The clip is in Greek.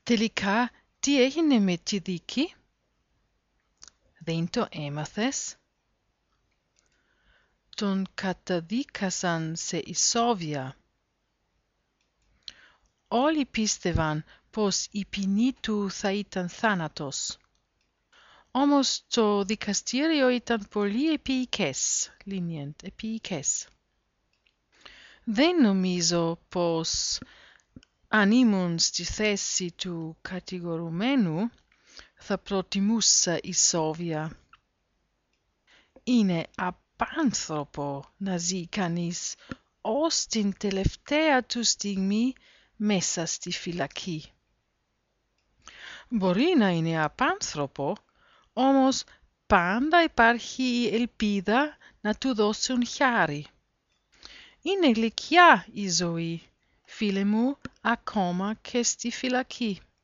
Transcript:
Τελικά, τι έγινε με τη δίκη? Δεν το έμαθες? Τον καταδίκασαν σε ισόβια. Όλοι πίστευαν πως η ποινή του θα ήταν θάνατος. Όμως το δικαστήριο ήταν πολύ επίοικες. Δεν νομίζω πως αν ήμουν στη θέση του κατηγορουμένου θα προτιμούσα ισόβια. Είναι απάνθρωπο να ζει κανείς ως την τελευταία του στιγμή μέσα στη φυλακή. Μπορεί να είναι απάνθρωπο, όμως πάντα υπάρχει η ελπίδα να του δώσουν χάρη. Είναι γλυκιά η ζωή, φίλε μου, ακόμα και στη φυλακή.